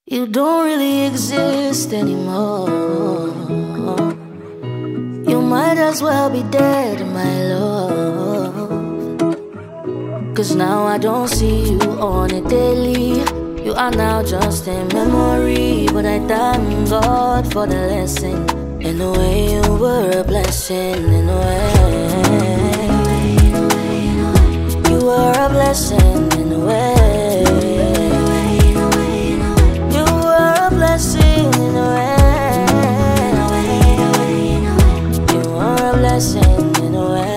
You don't really exist anymore. You might as well be dead, my love. 'Cause now I don't see you on a daily. You are now just a memory. But I thank God for the lesson. In a way you were a blessing. In a way you were a blessing. In a way you were a blessing. In a way you were a blessing. In a way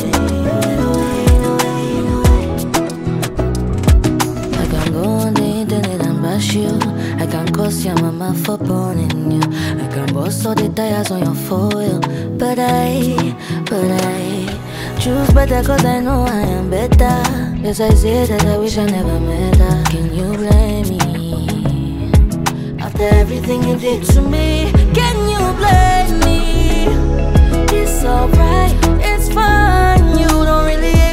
I can go on the internet and bash you. I can curse your mama for burning you. I can bust all the tires on your foil. But I choose better 'cause I know I am better. Yes, I say that I wish I never met her. Can you blame me? After everything you did to me, can you blame me? It's alright, it's fine. You don't really